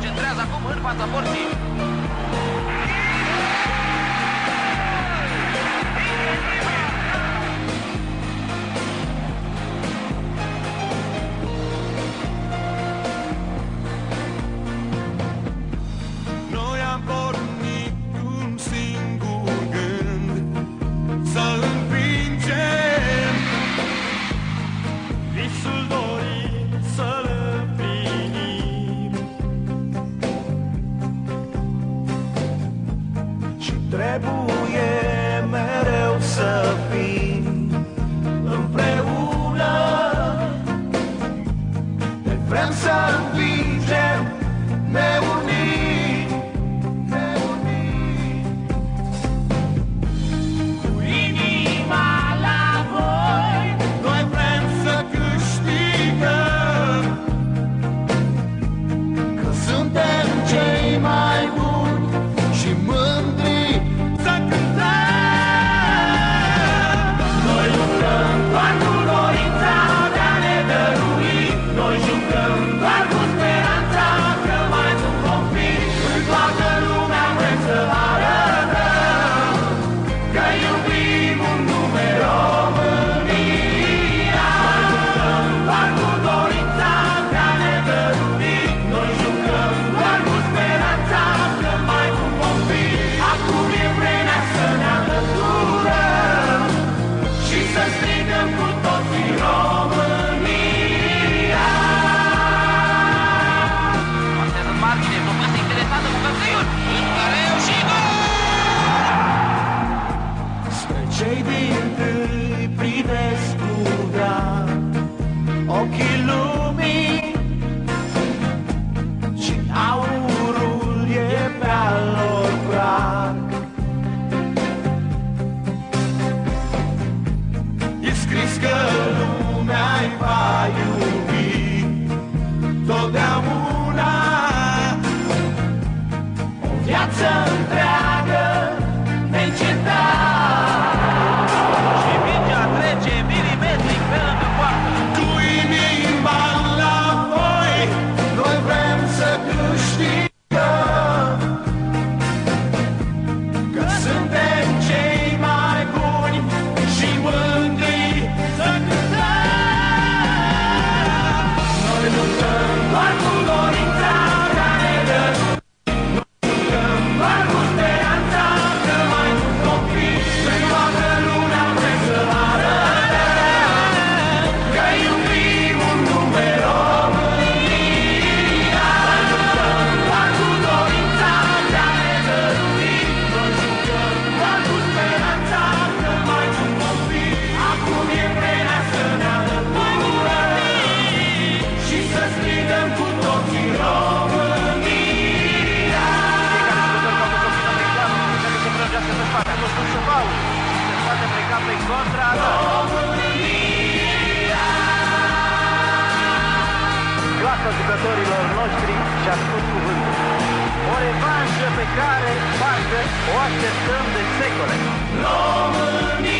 centrează acum în fața porții. Noi am pornit un singur gând, să învingem visul dorit să-l împlinim. Și trebuie mereu să fim împreună. Ne vrem să învingem, ne unim, ne unim. Cu inima la voi, noi vrem să câștigăm, că suntem cei mai buni și mândri să cântăm. Noi lucrăm doar cu dorința de a ne dărui, noi jucăm doar cu speranța că mai sunt copii. În toată lumea vrem să arătăm că iubim un nume România. Noi jucăm doar cu dorința de a ne dărui, noi jucăm doar cu speranța că mai sunt copii. Acum e vremea să ne alăturăm și să strigăm cu toții România. Martează în margine, o pasă interesantă cu Călcăiul, în care și gol! Spre cei dintâi privesc cu drag ochii lumii și aurul e pe-al lor prag. E scris că lumea-i va iubi totdeauna, o viață întreagă neîncetat. Și mingea trece milimetric pe lângă poartă. Cu inima la voi, noi vrem să câștigăm, că suntem cei mai buni și mândri să cântăm. Noi lucrăm doar cu dorința de a ne dărui, noi lucrăm doar cu speranța că mai sunt copii. În toată lumea vrem să arătăm că iubim un nume România. Noi lucrăm doar cu dorința de a ne dărui, noi jucăm doar cu speranța că mai sunt copii. Acum e vremea să ne alăturăm și să strigăm cu toții România. Clasa jucătorilor noștri și-a spus cuvântul. O revanșă pe care, parcă, o așteptăm de secole. România.